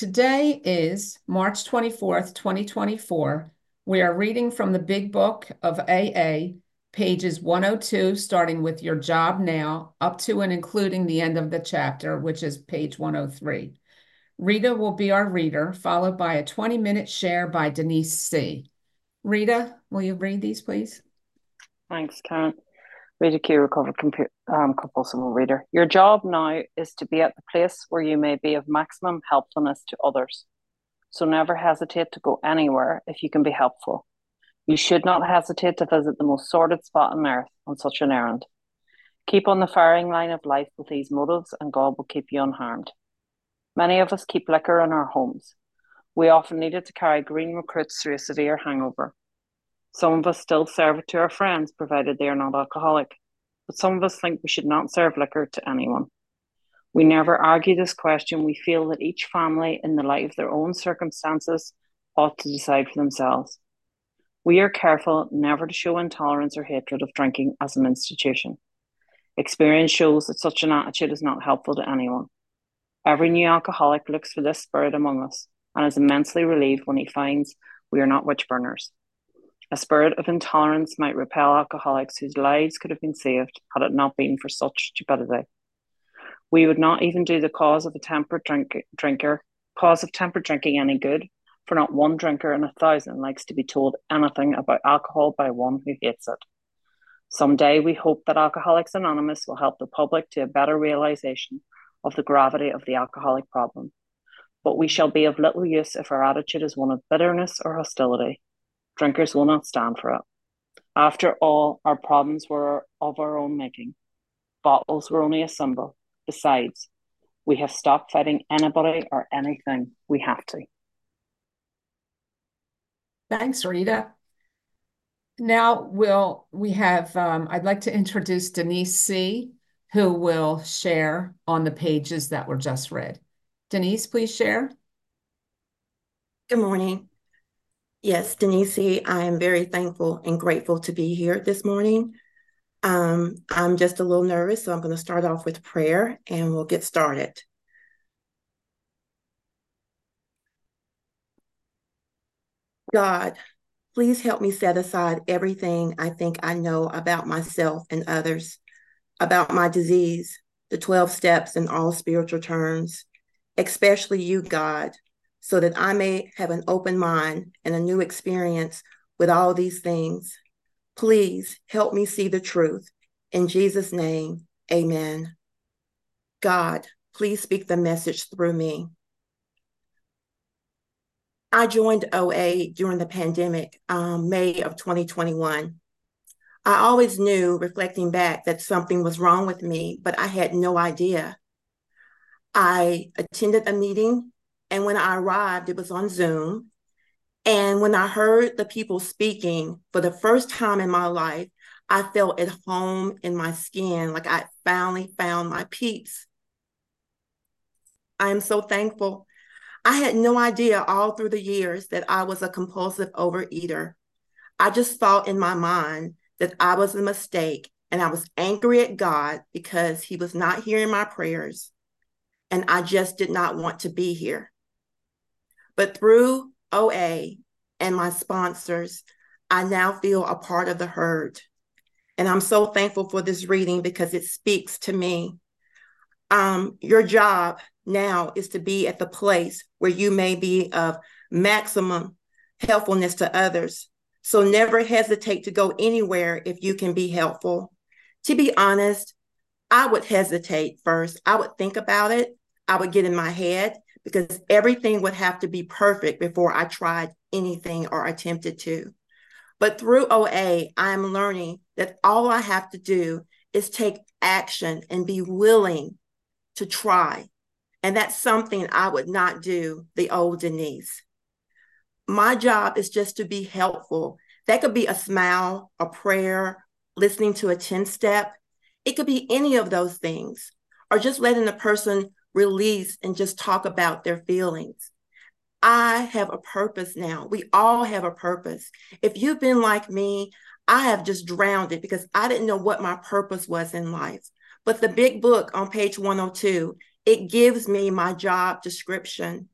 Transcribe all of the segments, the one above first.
Today is March 24th, 2024. We are reading from the Big Book of AA, pages 102, starting with Your Job Now, up to and including the end of the chapter, which is page 103. Rita will be our reader, followed by a 20-minute share by Denise C. Rita, will you read these, please? Thanks, Karen. Rita Q, recovered compulsive reader. Your job now is to be at the place where you may be of maximum helpfulness to others. So never hesitate to go anywhere if you can be helpful. You should not hesitate to visit the most sordid spot on earth on such an errand. Keep on the firing line of life with these motives, and God will keep you unharmed. Many of us keep liquor in our homes. We often need it to carry green recruits through a severe hangover. Some of us still serve it to our friends, provided they are not alcoholic. But some of us think we should not serve liquor to anyone. We never argue this question. We feel that each family, in the light of their own circumstances, ought to decide for themselves. We are careful never to show intolerance or hatred of drinking as an institution. Experience shows that such an attitude is not helpful to anyone. Every new alcoholic looks for this spirit among us and is immensely relieved when he finds we are not witch burners. A spirit of intolerance might repel alcoholics whose lives could have been saved had it not been for such stupidity. We would not even do the cause of temperate drinking any good, for not one drinker in 1,000 likes to be told anything about alcohol by one who hates it. Someday we hope that Alcoholics Anonymous will help the public to a better realization of the gravity of the alcoholic problem. But we shall be of little use if our attitude is one of bitterness or hostility. Drinkers will not stand for it. After all, our problems were of our own making. Bottles were only a symbol. Besides, we have stopped fighting anybody or anything we have to. Thanks, Rita. Now I'd like to introduce Denise C., who will share on the pages that were just read. Denise, please share. Good morning. Yes, Denise C., I am very thankful and grateful to be here this morning. I'm just a little nervous, so I'm going to start off with prayer and we'll get started. God, please help me set aside everything I think I know about myself and others, about my disease, the 12 steps in all spiritual terms, especially you, God, so that I may have an open mind and a new experience with all these things. Please help me see the truth. In Jesus' name, amen. God, please speak the message through me. I joined OA during the pandemic, May of 2021. I always knew, reflecting back, that something was wrong with me, but I had no idea. I attended a meeting, and when I arrived, it was on Zoom. And when I heard the people speaking for the first time in my life, I felt at home in my skin, like I finally found my peace. I am so thankful. I had no idea all through the years that I was a compulsive overeater. I just thought in my mind that I was a mistake, and I was angry at God because he was not hearing my prayers, and I just did not want to be here. But through OA and my sponsors, I now feel a part of the herd. And I'm so thankful for this reading because it speaks to me. Your job now is to be at the place where you may be of maximum helpfulness to others. So never hesitate to go anywhere if you can be helpful. To be honest, I would hesitate first. I would think about it. I would get in my head because everything would have to be perfect before I tried anything or attempted to. But through OA, I'm learning that all I have to do is take action and be willing to try. And that's something I would not do the old Denise. My job is just to be helpful. That could be a smile, a prayer, listening to a 10-step. It could be any of those things, or just letting the person release and just talk about their feelings. I have a purpose now. We all have a purpose. If you've been like me, I have just drowned it because I didn't know what my purpose was in life. But the big book on page 102, it gives me my job description.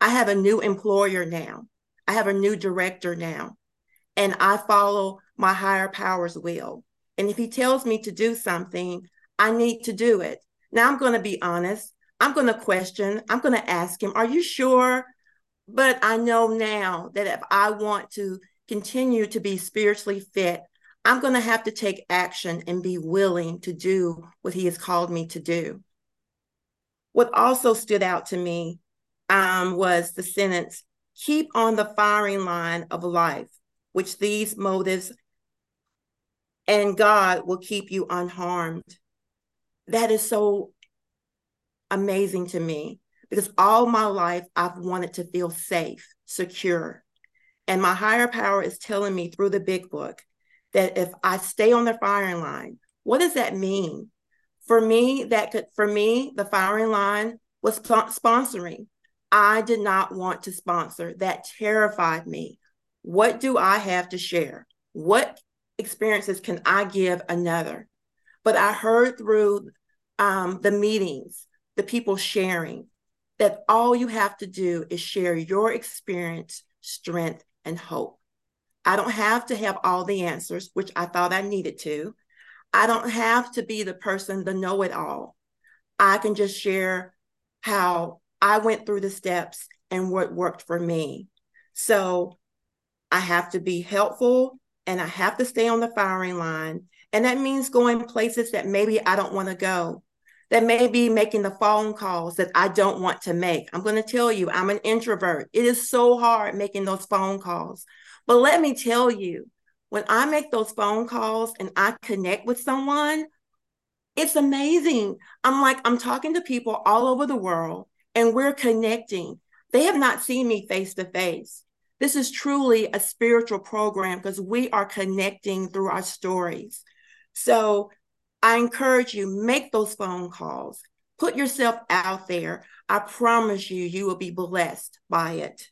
I have a new employer now. I have a new director now, and I follow my higher power's will. And if he tells me to do something, I need to do it. Now I'm going to be honest. I'm going to question. I'm going to ask him, are you sure? But I know now that if I want to continue to be spiritually fit, I'm going to have to take action and be willing to do what he has called me to do. What also stood out to me was the sentence, keep on the firing line of life, which these motives and God will keep you unharmed. That is so amazing to me because all my life I've wanted to feel safe, secure. And my higher power is telling me through the big book that if I stay on the firing line, what does that mean? For me, the firing line was sponsoring. I did not want to sponsor. That terrified me. What do I have to share? What experiences can I give another? But I heard through the meetings, the people sharing, that all you have to do is share your experience, strength, and hope. I don't have to have all the answers, which I thought I needed to. I don't have to be the person, the know-it-all. I can just share how I went through the steps and what worked for me. So I have to be helpful and I have to stay on the firing line. And that means going places that maybe I don't want to go. That may be making the phone calls that I don't want to make. I'm going to tell you, I'm an introvert. It is so hard making those phone calls. But let me tell you, when I make those phone calls and I connect with someone, it's amazing. I'm talking to people all over the world and we're connecting. They have not seen me face to face. This is truly a spiritual program because we are connecting through our stories. So I encourage you, make those phone calls, put yourself out there. I promise you, you will be blessed by it.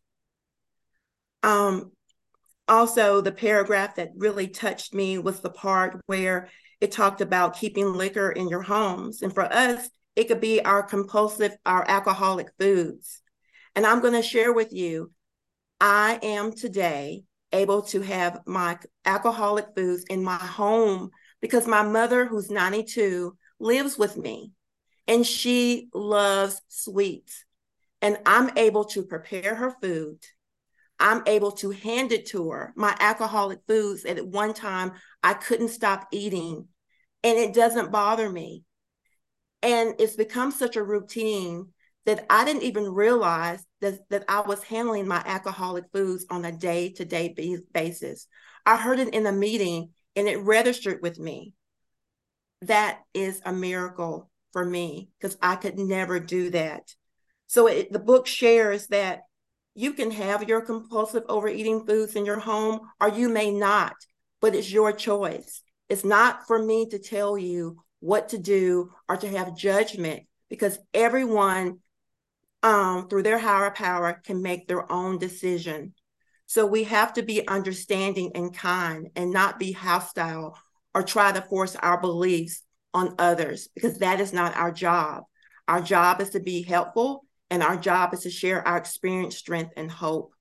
Also, the paragraph that really touched me was the part where it talked about keeping liquor in your homes. And for us, it could be our alcoholic foods. And I'm going to share with you, I am today able to have my alcoholic foods in my home because my mother, who's 92, lives with me and she loves sweets. And I'm able to prepare her food. I'm able to hand it to her, my alcoholic foods that at one time I couldn't stop eating, and it doesn't bother me. And it's become such a routine that I didn't even realize that I was handling my alcoholic foods on a day-to-day basis. I heard it in a meeting and it registered with me. That is a miracle for me because I could never do that. So the book shares that you can have your compulsive overeating foods in your home, or you may not, but it's your choice. It's not for me to tell you what to do or to have judgment because everyone through their higher power can make their own decision. So we have to be understanding and kind and not be hostile or try to force our beliefs on others because that is not our job. Our job is to be helpful and our job is to share our experience, strength, and hope.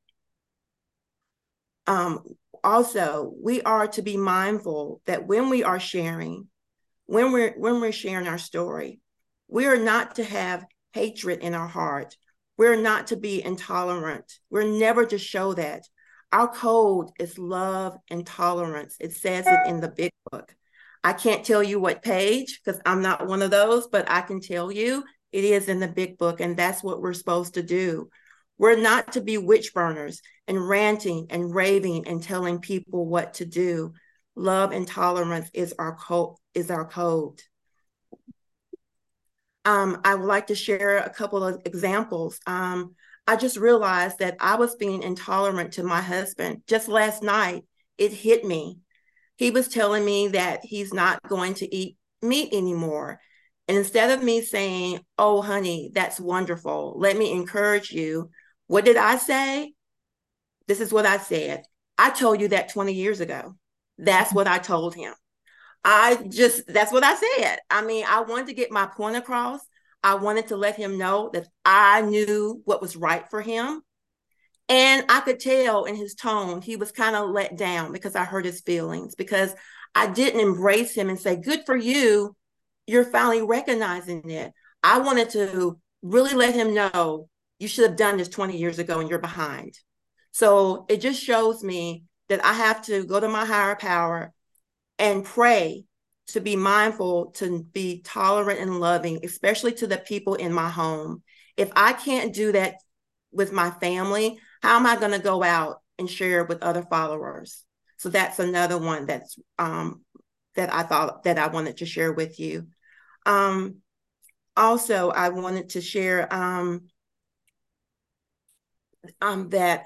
Also, we are to be mindful that when we are sharing, when we're sharing our story, we are not to have hatred in our heart. We're not to be intolerant. We're never to show that. Our code is love and tolerance. It says it in the big book. I can't tell you what page because I'm not one of those, but I can tell you it is in the big book, and that's what we're supposed to do. We're not to be witch burners and ranting and raving and telling people what to do. Love and tolerance is our code. I would like to share a couple of examples. I just realized that I was being intolerant to my husband. Just last night, it hit me. He was telling me that he's not going to eat meat anymore. And instead of me saying, oh, honey, that's wonderful, let me encourage you, what did I say? This is what I said. I told you that 20 years ago. That's what I told him. That's what I said. I mean, I wanted to get my point across. I wanted to let him know that I knew what was right for him. And I could tell in his tone, he was kind of let down because I hurt his feelings, because I didn't embrace him and say, good for you. You're finally recognizing it. I wanted to really let him know you should have done this 20 years ago and you're behind. So it just shows me that I have to go to my higher power and pray, to be mindful, to be tolerant and loving, especially to the people in my home. If I can't do that with my family, how am I going to go out and share with other followers? So that's another one that's that I thought that I wanted to share with you. Also, I wanted to share that,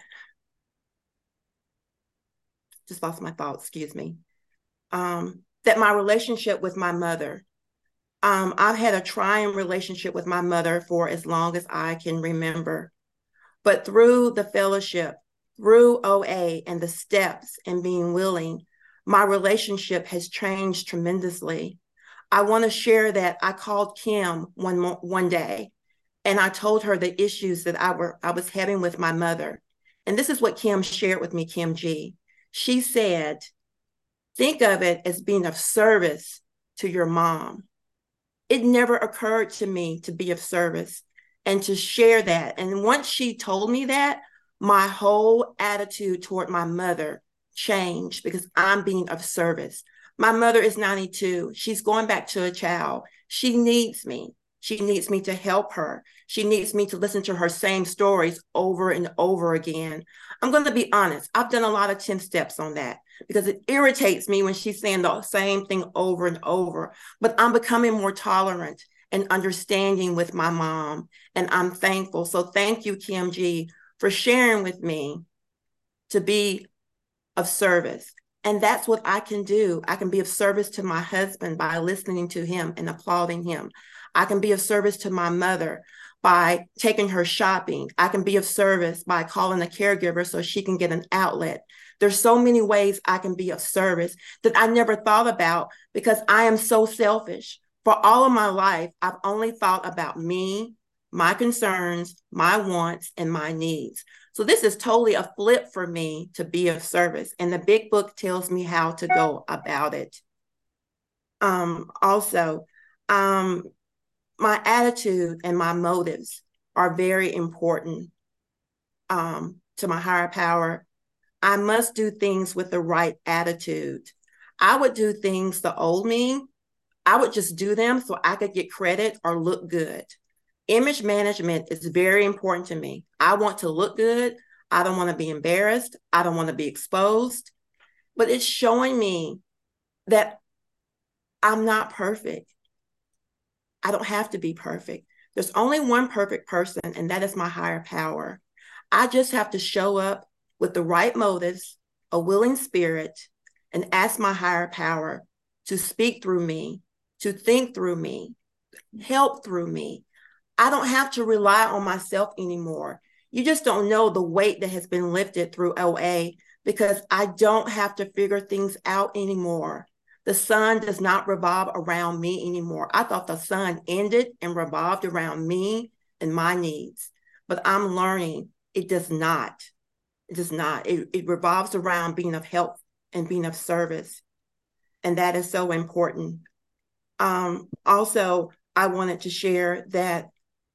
just lost my thoughts, excuse me. That my relationship with my mother, I've had a trying relationship with my mother for as long as I can remember. But through the fellowship, through OA and the steps and being willing, my relationship has changed tremendously. I want to share that I called Kim one day, and I told her the issues that I was having with my mother. And this is what Kim shared with me, Kim G. She said, think of it as being of service to your mom. It never occurred to me to be of service and to share that. And once she told me that, my whole attitude toward my mother changed, because I'm being of service. My mother is 92. She's going back to a child. She needs me. She needs me to help her. She needs me to listen to her same stories over and over again. I'm going to be honest. I've done a lot of 10 steps on that, because it irritates me when she's saying the same thing over and over. But I'm becoming more tolerant and understanding with my mom, and I'm thankful. So thank you, Kim G, for sharing with me to be of service. And that's what I can do. I can be of service to my husband by listening to him and applauding him. I can be of service to my mother by taking her shopping. I can be of service by calling a caregiver so she can get an outlet. There's so many ways I can be of service that I never thought about, because I am so selfish. For all of my life, I've only thought about me, my concerns, my wants, and my needs. So this is totally a flip for me to be of service. And the big book tells me how to go about it. Also, my attitude and my motives are very important to my higher power. I must do things with the right attitude. I would do things the old me. I would just do them so I could get credit or look good. Image management is very important to me. I want to look good. I don't want to be embarrassed. I don't want to be exposed. But it's showing me that I'm not perfect. I don't have to be perfect. There's only one perfect person, and that is my higher power. I just have to show up with the right motives, a willing spirit, and ask my higher power to speak through me, to think through me, help through me. I don't have to rely on myself anymore. You just don't know the weight that has been lifted through OA, because I don't have to figure things out anymore. The sun does not revolve around me anymore. I thought the sun ended and revolved around me and my needs, but I'm learning it does not. It does not. It revolves around being of help and being of service. And that is so important. Also, I wanted to share that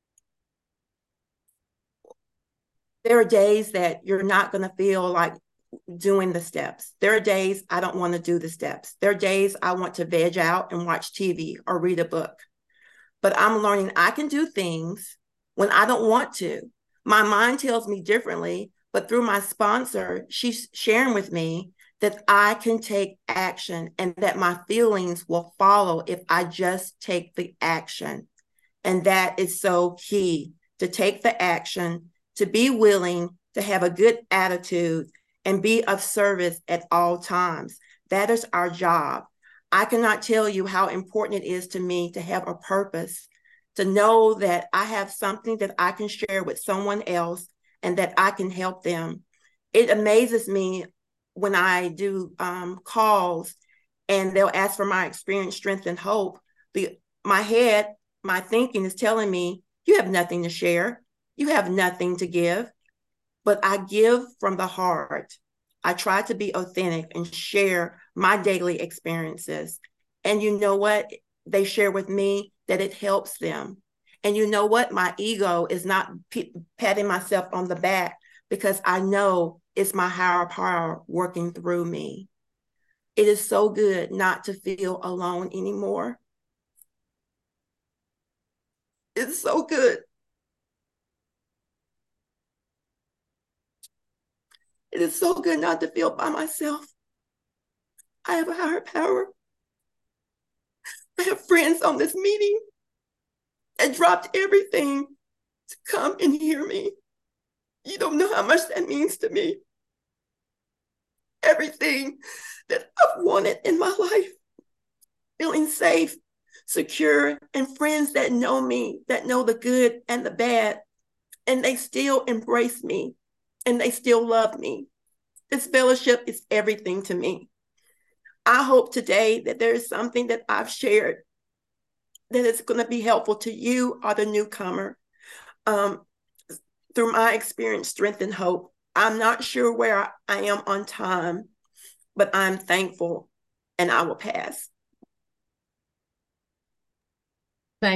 there are days that you're not going to feel like doing the steps. There are days I don't want to do the steps. There are days I want to veg out and watch TV or read a book. But I'm learning I can do things when I don't want to. My mind tells me differently, but through my sponsor, she's sharing with me that I can take action and that my feelings will follow if I just take the action. And that is so key, to take the action, to be willing, to have a good attitude, and be of service at all times. That is our job. I cannot tell you how important it is to me to have a purpose, to know that I have something that I can share with someone else and that I can help them. It amazes me when I do calls and they'll ask for my experience, strength, and hope. My head, my thinking is telling me, you have nothing to share. You have nothing to give. but I give from the heart. I try to be authentic and share my daily experiences. And you know what? They share with me that it helps them. And you know what? My ego is not patting myself on the back because I know it's my higher power working through me. It is so good not to feel alone anymore. It's so good. It is so good not to feel by myself. I have a higher power. I have friends on this meeting that dropped everything to come and hear me. You don't know how much that means to me. Everything that I've wanted in my life, feeling safe, secure, and friends that know me, that know the good and the bad, and they still embrace me and they still love me. This fellowship is everything to me. I hope today that there is something that I've shared that is going to be helpful to you or the newcomer. Through my experience, strength, and hope. I'm not sure where I am on time, but I'm thankful and I will pass.